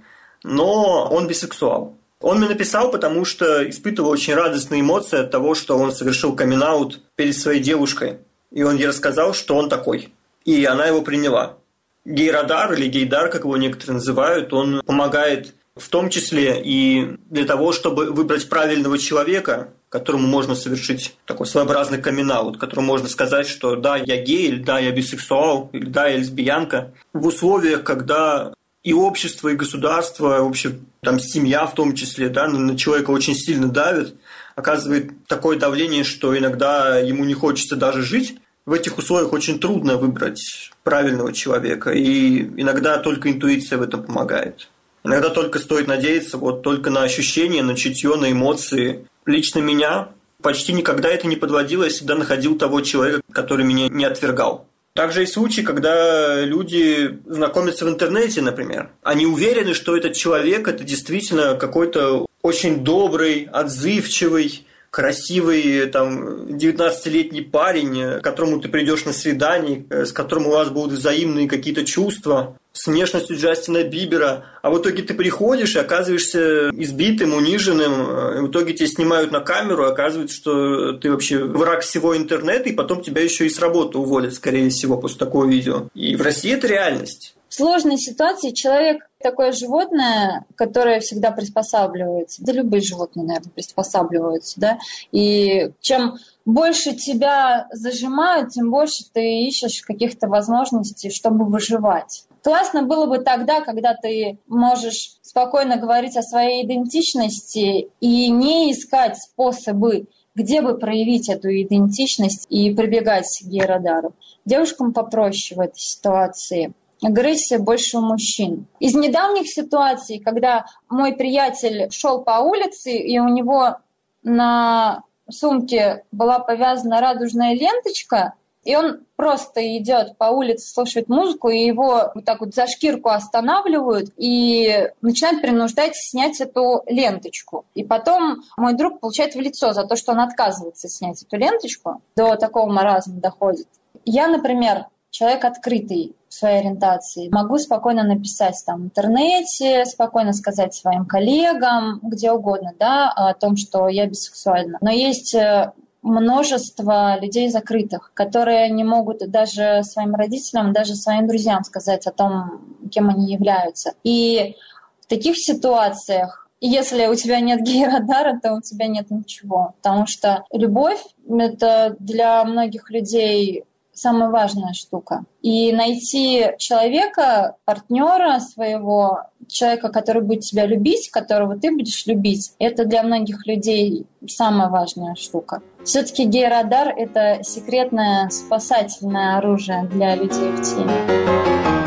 но он бисексуал. Он мне написал, потому что испытывал очень радостные эмоции от того, что он совершил камин-аут перед своей девушкой. И он ей рассказал, что он такой. И она его приняла. Гей-радар или гейдар, как его некоторые называют, он помогает в том числе и для того, чтобы выбрать правильного человека, которому можно совершить такой своеобразный камин-аут, которому можно сказать, что да, я гей, или да, я бисексуал, или да, я лесбиянка. В условиях, когда и общество, и государство, в общем, там семья в том числе, да, на человека очень сильно давит, оказывает такое давление, что иногда ему не хочется даже жить. В этих условиях очень трудно выбрать правильного человека, и иногда только интуиция в этом помогает. Иногда только стоит надеяться вот только на ощущения, на чутье, на эмоции. Лично меня почти никогда это не подводило, я всегда находил того человека, который меня не отвергал. Также есть случаи, когда люди знакомятся в интернете, например. Они уверены, что этот человек – это действительно какой-то очень добрый, отзывчивый, красивый там, девятнадцатилетний парень, к которому ты придешь на свидание, с которым у вас будут взаимные какие-то чувства, с внешностью Джастина Бибера, а в итоге ты приходишь и оказываешься избитым, униженным, и в итоге тебя снимают на камеру, и оказывается, что ты вообще враг всего интернета, и потом тебя еще и с работы уволят, скорее всего, после такого видео. И в России это реальность. В сложной ситуации человек такое животное, которое всегда приспосабливается. Да любые животные, наверное, приспосабливаются, да. И чем больше тебя зажимают, тем больше ты ищешь каких-то возможностей, чтобы выживать. Классно было бы тогда, когда ты можешь спокойно говорить о своей идентичности и не искать способы, где бы проявить эту идентичность и прибегать к гей-радару. Девушкам попроще в этой ситуации. Агрессия больше у мужчин. Из недавних ситуаций, когда мой приятель шел по улице, и у него на сумке была повязана радужная ленточка, и он просто идет по улице, слушает музыку, и его вот так вот за шкирку останавливают и начинают принуждать снять эту ленточку. И потом мой друг получает в лицо за то, что он отказывается снять эту ленточку. До такого маразма доходит. Я, например, человек открытый в своей ориентации. Могу спокойно написать там в интернете, спокойно сказать своим коллегам, где угодно, да, о том, что я бисексуальна. Но есть множество людей закрытых, которые не могут даже своим родителям, даже своим друзьям сказать о том, кем они являются. И в таких ситуациях, если у тебя нет гей-радара, то у тебя нет ничего. Потому что любовь — это для многих людей самая важная штука. И найти человека, партнера своего, человека, который будет тебя любить, которого ты будешь любить, это для многих людей самая важная штука. Все-таки гей-радар — это секретное спасательное оружие для людей в теме.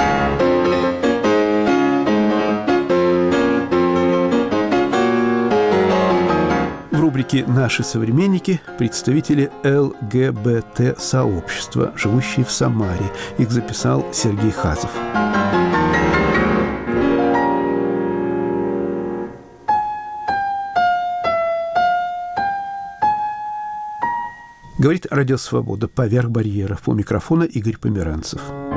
В рубрике «Наши современники» представители эл гэ бэ тэ-сообщества, живущие в Самаре. Их записал Сергей Хазов. Говорит Радио Свобода. Поверх барьеров. У микрофона Игорь Померанцев.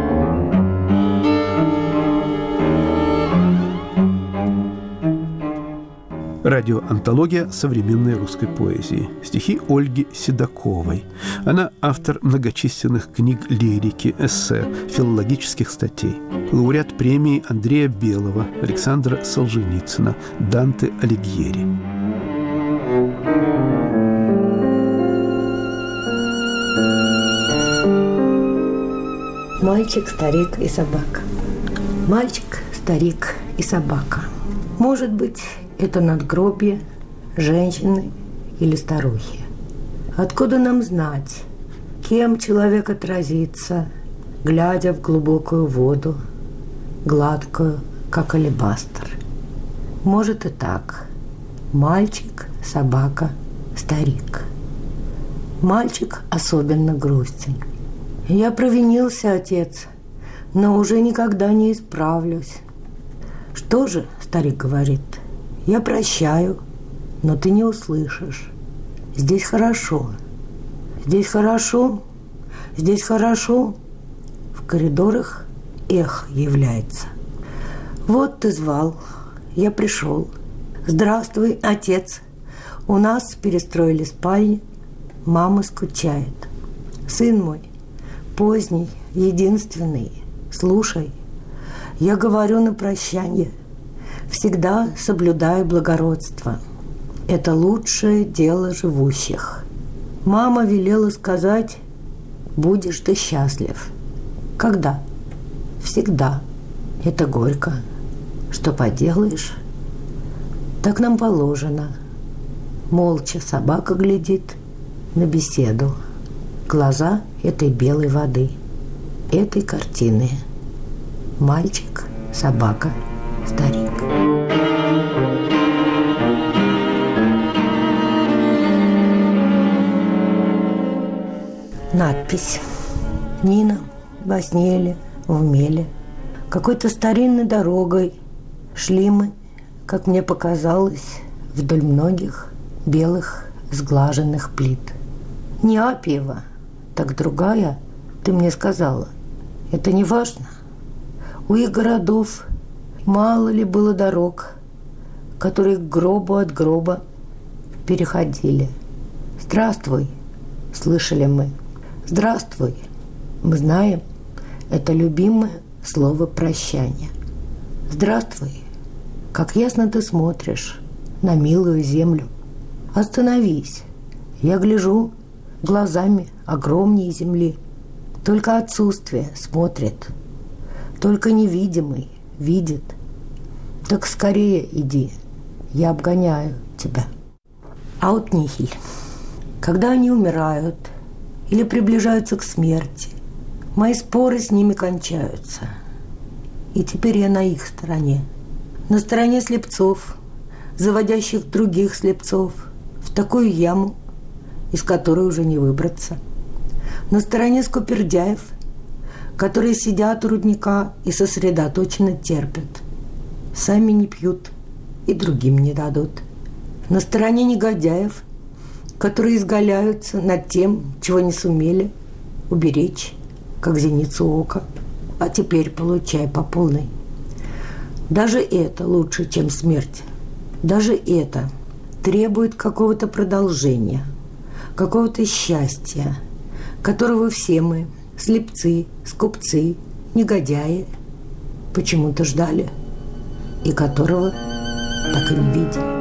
Радиоантология современной русской поэзии. Стихи Ольги Седоковой. Она автор многочисленных книг лирики, эссе, филологических статей. Лауреат премии Андрея Белого, Александра Солженицына, Данте Алигьери. Мальчик, старик и собака. Мальчик, старик и собака. Может быть, это надгробие женщины или старухи. Откуда нам знать, кем человек отразится, глядя в глубокую воду, гладкую, как алебастр? Может и так. Мальчик, собака, старик. Мальчик особенно грустен. Я провинился, отец, но уже никогда не исправлюсь. Что же, старик говорит, я прощаю, но ты не услышишь. Здесь хорошо. Здесь хорошо. Здесь хорошо. В коридорах эхо является. Вот ты звал. Я пришел. Здравствуй, отец. У нас перестроили спальни. Мама скучает. Сын мой, поздний, единственный, слушай. Я говорю на прощанье. Всегда соблюдай благородство. Это лучшее дело живущих. Мама велела сказать, будешь ты счастлив. Когда? Всегда. Это горько. Что поделаешь? Так нам положено. Молча собака глядит на беседу. Глаза этой белой воды, этой картины. Мальчик, собака, старик. Надпись. Нина во сне ли, в меле. Какой-то старинной дорогой шли мы, как мне показалось, вдоль многих белых сглаженных плит. Не Апиева, так другая, ты мне сказала. Это не важно. У их городов мало ли было дорог, которые к гробу от гроба переходили. «Здравствуй», — слышали мы. «Здравствуй». Мы знаем, это любимое слово прощания. «Здравствуй», как ясно ты смотришь на милую землю. Остановись, я гляжу глазами огромнее земли. Только отсутствие смотрит, только невидимый видит. Так скорее иди, я обгоняю тебя. Аут нихиль. Когда они умирают или приближаются к смерти, мои споры с ними кончаются. И теперь я на их стороне. На стороне слепцов, заводящих других слепцов в такую яму, из которой уже не выбраться. На стороне скупердяев, которые сидят у рудника и сосредоточенно терпят. Сами не пьют и другим не дадут. На стороне негодяев, которые изгаляются над тем, чего не сумели уберечь, как зеницу ока, а теперь получай по полной. Даже это лучше, чем смерть. Даже это требует какого-то продолжения, какого-то счастья, которого все мы, слепцы, скупцы, негодяи, почему-то ждали, и которого так и не видели.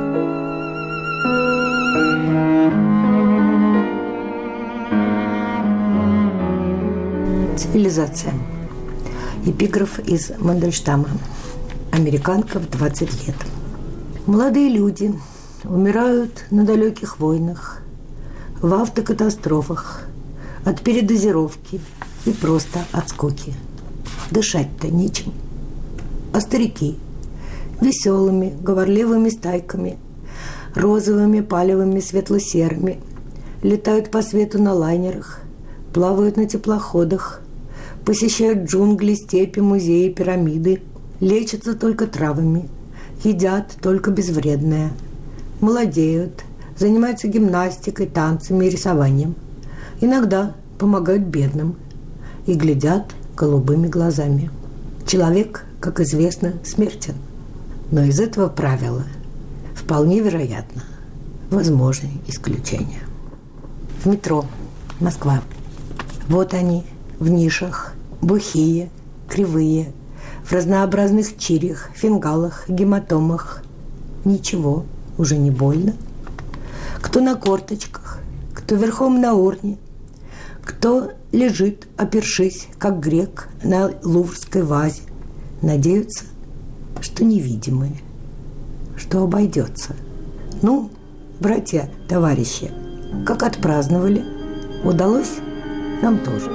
Цивилизация. Эпиграф из Мандельштама. Американка в двадцать лет. Молодые люди умирают на далеких войнах, в автокатастрофах, от передозировки и просто от скуки. Дышать-то нечем. А старики веселыми, говорливыми стайками, розовыми, палевыми, светло-серыми, летают по свету на лайнерах, плавают на теплоходах, посещают джунгли, степи, музеи, пирамиды, лечатся только травами, едят только безвредное, молодеют, занимаются гимнастикой, танцами и рисованием. Иногда помогают бедным и глядят голубыми глазами. Человек, как известно, смертен. Но из этого правила вполне вероятно возможны исключения. В метро. Москва. Вот они в нишах, бухие, кривые, в разнообразных чирях, фингалах, гематомах. Ничего, уже не больно. Кто на корточках, кто верхом на урне, кто лежит, опершись, как грек на луврской вазе, надеются, что невидимые, что обойдется. Ну, братья, товарищи, как отпраздновали, удалось нам тоже.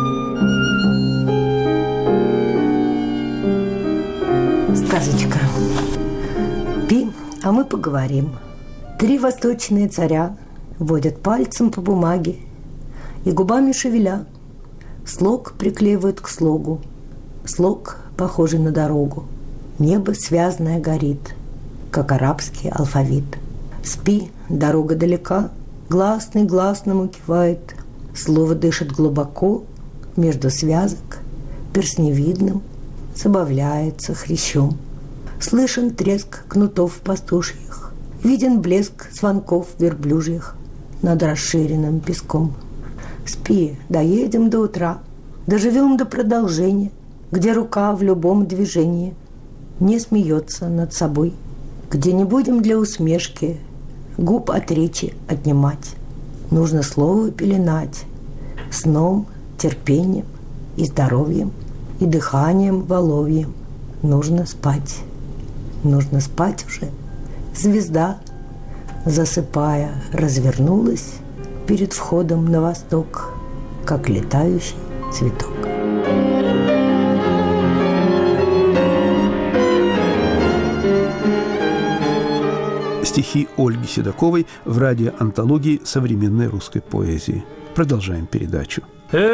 Сказочка. Пи, а мы поговорим. Три восточные царя водят пальцем по бумаге и губами шевеля. Слог приклеивают к слогу. Слог, похожий на дорогу. Небо связанное горит, как арабский алфавит. Спи, дорога далека, гласный гласному кивает. Слово дышит глубоко, между связок, перстневидным, забавляется хрящом. Слышен треск кнутов пастушьих, виден блеск звонков верблюжьих над расширенным песком. Спи, доедем до утра, доживем до продолжения, где рука в любом движении не смеется над собой, где не будем для усмешки губ от речи отнимать. Нужно слово пеленать сном, терпением и здоровьем, и дыханием воловьим. Нужно спать. Нужно спать уже. Звезда, засыпая, развернулась перед входом на восток, как летающий цветок. Стихи Ольги Седоковой в радиоантологии современной русской поэзии. Продолжаем передачу.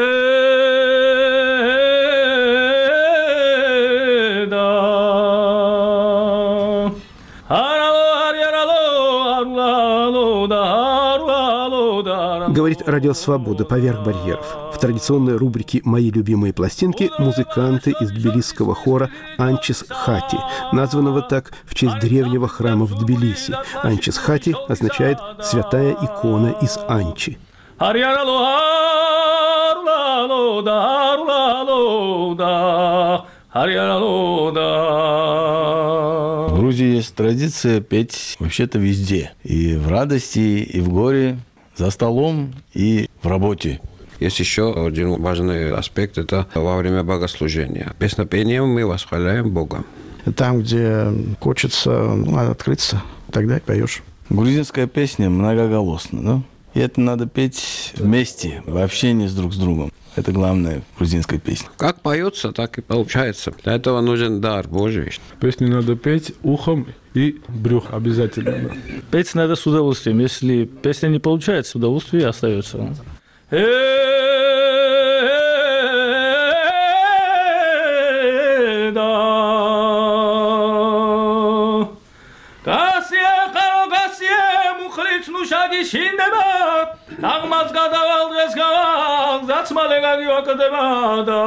Говорит Радио Свобода «Поверх барьеров». В традиционной рубрике «Мои любимые пластинки» музыканты из тбилисского хора «Анчис Хати», названного так в честь древнего храма в Тбилиси. «Анчис Хати» означает «святая икона из Анчи». В Грузии есть традиция петь вообще-то везде. И в радости, и в горе, за столом, и в работе. Есть еще один важный аспект – это во время богослужения. Песнопением мы восхваляем Бога. Там, где хочется ну, открыться, тогда и поешь. Грузинская песня многоголосна, да? И это надо петь вместе, в общении с друг с другом. Это главное в грузинской песне. Как поется, так и получается. Для этого нужен дар Божий. Песню надо петь ухом и брюх обязательно. Петь надо с удовольствием. Если песня не получается, удовольствие остается. Э Աղմաց կատավալ դրես կաղ, զացմալ եկագի վակդեմադա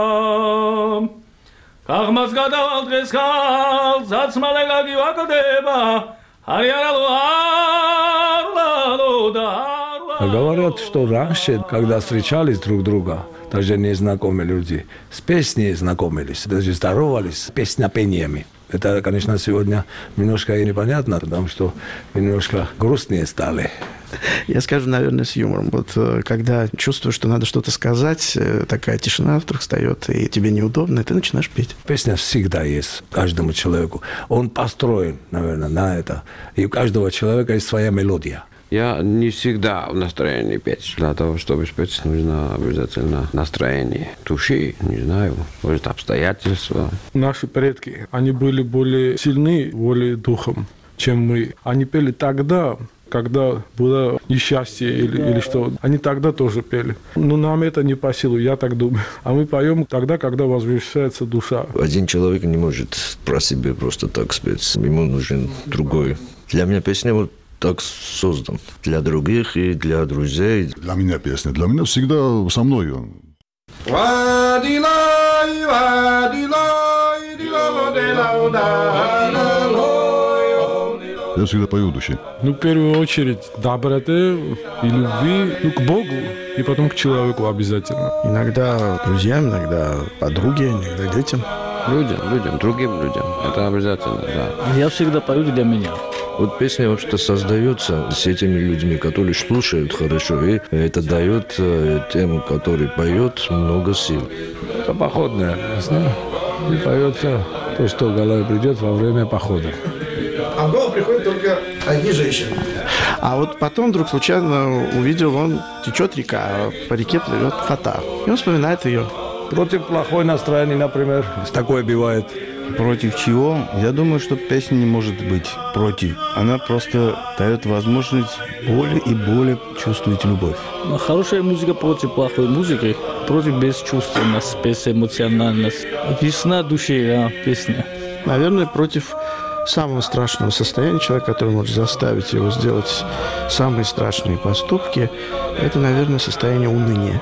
Աղմաց կատավալ դրես կաղ, զացմալ եկագի վակդեմա Հարիարալու арлալու դա Говорят, что раньше, когда встречались друг друга, даже незнакомые люди, с песней знакомились, даже здоровались с песнопениями. Это, конечно, сегодня немножко непонятно, потому что немножко грустнее стали. Я скажу, наверное, с юмором. Вот когда чувствуешь, что надо что-то сказать, такая тишина вдруг встает, и тебе неудобно, и ты начинаешь петь. Песня всегда есть каждому человеку. Он построен, наверное, на это. И у каждого человека есть своя мелодия. Я не всегда в настроении петь. Для того, чтобы спеть, нужно обязательно настроение души, не знаю, может, обстоятельства. Наши предки, они были более сильны волей духом, чем мы. Они пели тогда, когда было несчастье или, или что. Они тогда тоже пели. Но нам это не по силу, я так думаю. А мы поем тогда, когда возвращается душа. Один человек не может про себя просто так спеть. Ему нужен другой. Для меня песня вот так создан. Для других и для друзей. Для меня песня. Для меня всегда со мной. Я всегда пою души. Ну, в первую очередь, доброты и любви, ну, к Богу, и потом к человеку обязательно. Иногда друзьям, иногда подруге, иногда детям. Людям, людям, другим людям. Это обязательно, да. Я всегда пою для меня. Вот песня вот что создается с этими людьми, которые слушают хорошо, и это дает тем, который поет, много сил. Это походная песня. И поет все то, что в голове придет во время похода. А в голову приходят только одни женщины. А вот потом вдруг случайно увидел, он течет река, а по реке плывет фата. И он вспоминает ее. Против плохой настроения, например, такое бывает. Против чего? Я думаю, что песня не может быть против. Она просто дает возможность более и более чувствовать любовь. Хорошая музыка против плохой музыки, против бесчувственности, безэмоциональности. Весна души, да, песня. Наверное, против самого страшного состояния человека, который может заставить его сделать самые страшные поступки, это, наверное, состояние уныния.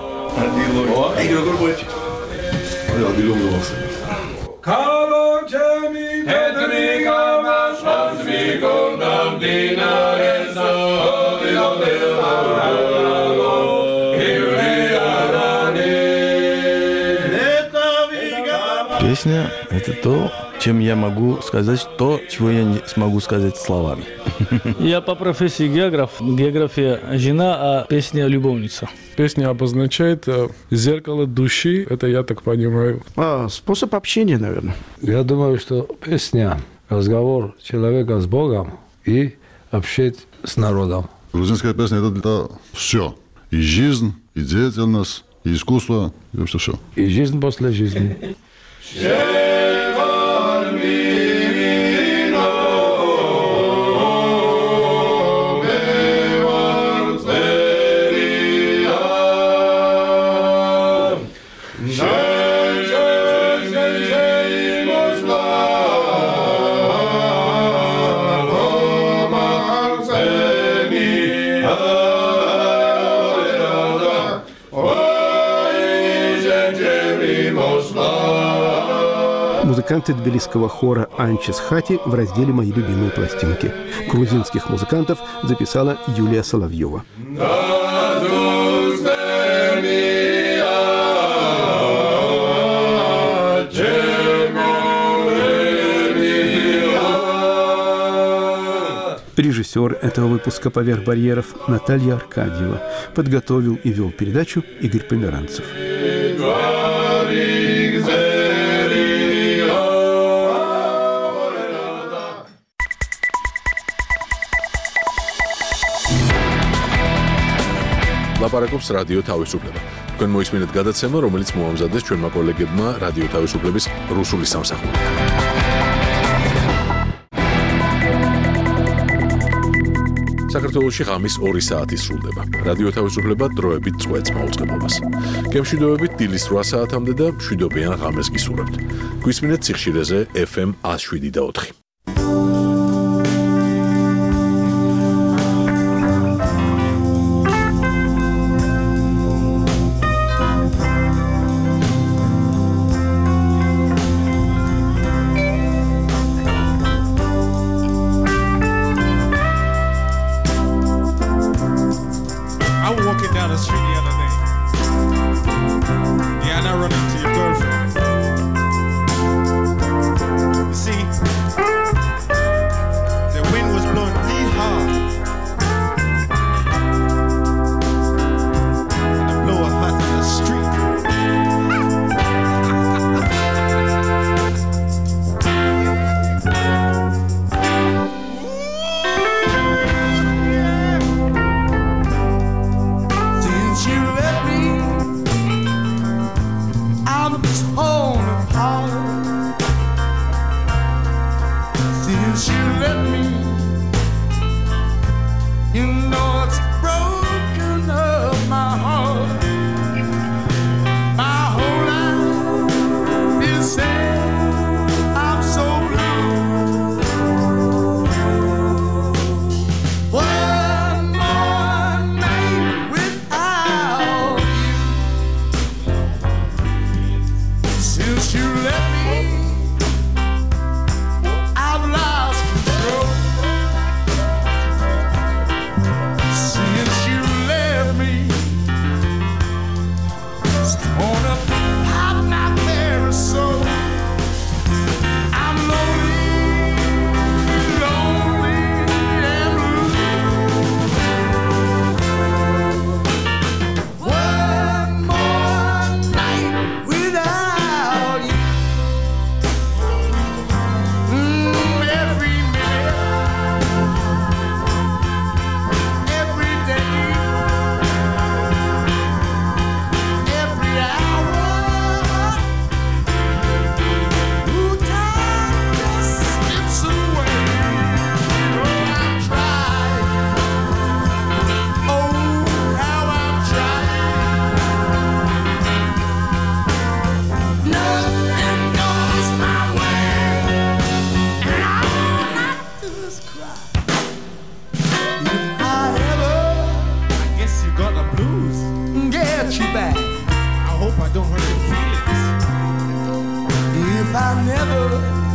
Песня – это то, чем я могу сказать то, чего я не смогу сказать словами. Я по профессии географ. География – жена, а песня – любовница. Песня обозначает зеркало души, это я так понимаю. А, способ общения, наверное. Я думаю, что песня – разговор человека с Богом и общение с народом. Грузинская песня – это все. И жизнь, и деятельность, и искусство, и вообще все. И жизнь после жизни. Музыканты тбилисского хора «Анчис Хати» в разделе «Мои любимые пластинки». Грузинских музыкантов записала Юлия Соловьева. Режиссер этого выпуска «Поверх барьеров» Наталья Аркадьева. Подготовил и вел передачу Игорь Померанцев. ლაპარაკობს რადიო თავისუფლება. თქვენ მოისმინეთ გადაცემა, რომელიც მოამზადეს ჩვენმა კოლეგებმა რადიო თავისუფლების რუსული სამსახური. საქართველოში ღამის ორი საათი სრულდება. რადიო თავისუფლება დროებით წვეთს მაუწყებლობას. გემშვიდობებით დილის რვა საათამდე და მშვიდობიან ღამეს გისურვებთ. გვისმინეთ სიხშირეზე ეფ ემ εκατო შვიდი და ოთხი. I'm torn apart since you left me. You know it's broken up my heart. My whole life is sad. I'm so blue. One more night without you. Since you left me, I've lost control. Since you left me, it's torn up out my very soul. I'm lonely, lonely and blue. One more night without you. Mm, every minute, every day, every hour. Ooh, time just slips away. Oh, I've tried. Oh, how I've tried. Nothing goes my way, and all I do is cry. If I ever, I guess you got the blues, get you back, I hope I don't hurt your feelings. If I never